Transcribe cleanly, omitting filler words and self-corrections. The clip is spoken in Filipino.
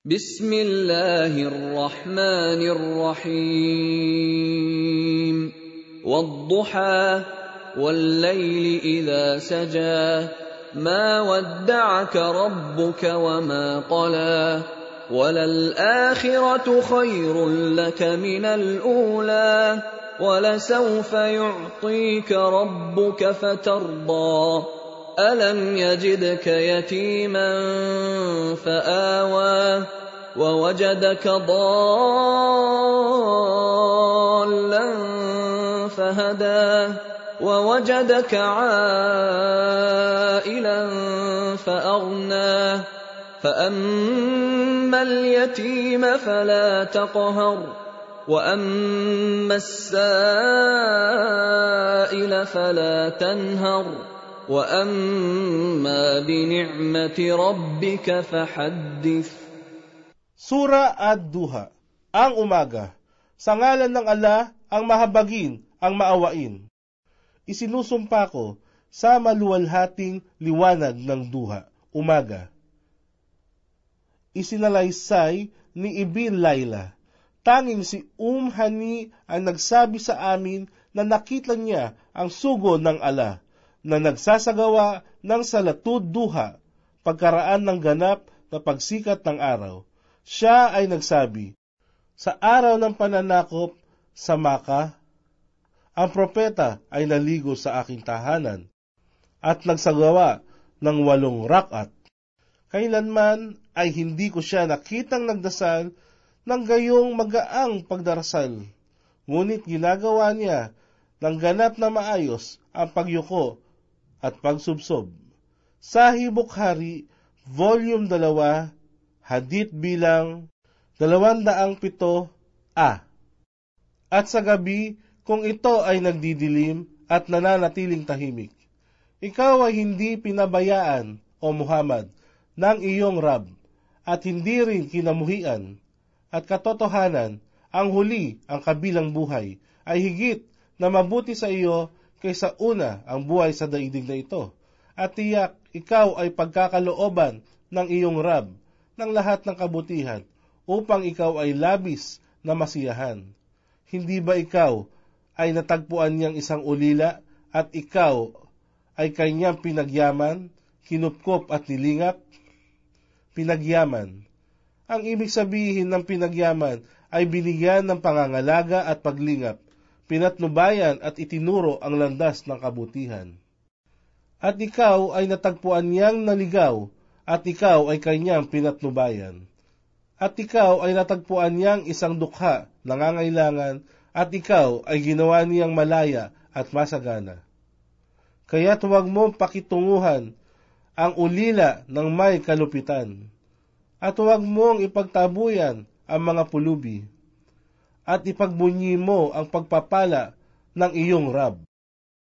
Bismillahirrahmanirrahim. Wadduha wal-layli idha saja. Ma wadda'aka rabbuka wa ma qala. وَلَلْآخِرَةُ خَيْرٌ لَكَ مِنَ الْأُولَى وَلَسَوْفَ يُعْطِيكَ رَبُّكَ فَتَرْضَىٰ أَلَمْ يَجِدْكَ يَتِيمًا فَآوَىٰ وَوَجَدَكَ ضَالًّا فَهَدَىٰ وَوَجَدَكَ عَائِلًا فَأَغْنَىٰ فَأَمَّا الْيَتِيمَ فَلَا تَقْهَرْ وَأَمَّا السَّائِلَ فَلَا تَنْهَرْ وَأَمَّا بِنِعْمَةِ رَبِّكَ فَحَدِّثْ. Sura Ad-Duha, ang umaga. Sa ngalan ng Allah, ang mahabagin, ang maawain. Isinusumpa ko sa maluwalhating liwanag ng duha, umaga. Isinalaysay ni Ibn Layla. Tanging si Hani ang nagsabi sa amin na nakita niya ang sugo ng Allah na nagsasagawa ng salatud duha pagkaraan ng ganap na pagsikat ng araw. Siya ay nagsabi, sa araw ng pananakop sa Makkah, ang propeta ay naligo sa aking tahanan at nagsagawa ng 8 rak'at. Kailanman ay hindi ko siya nakitang nagdasal ng gayong magaang pagdarasal. Ngunit ginagawa niya ng ganap na maayos ang pagyuko at pagsubsob. Sahih Bukhari, Volume 2, Hadith bilang 207a. At sa gabi, kung ito ay nagdidilim at nananatiling tahimik, ikaw ay hindi pinabayaan, o Muhammad, ng iyong Rab, at hindi rin kinamuhian, at katotohanan, ang huli, ang kabilang buhay, ay higit na mabuti sa iyo kaysa una ang buhay sa daigdig na ito, at tiyak ikaw ay pagkakalooban ng iyong Rab ng lahat ng kabutihan, upang ikaw ay labis na masiyahan. Hindi ba ikaw ay natagpuan niyang isang ulila, at ikaw ay kanyang pinagyaman, kinupkop at nilingap? Pinagyaman. Ang ibig sabihin ng pinagyaman ay binigyan ng pangangalaga at paglingap, pinatnubayan at itinuro ang landas ng kabutihan. At ikaw ay natagpuan niyang naligaw, at ikaw ay kanyang pinatnubayan. At ikaw ay natagpuan niyang isang dukha, nangangailangan, at ikaw ay ginawa niyang malaya at masagana. Kaya't huwag mong pakitunguhan ang ulila ng may kalupitan, at huwag mong ipagtabuyan ang mga pulubi, at ipagbunyi mo ang pagpapala ng iyong Rab.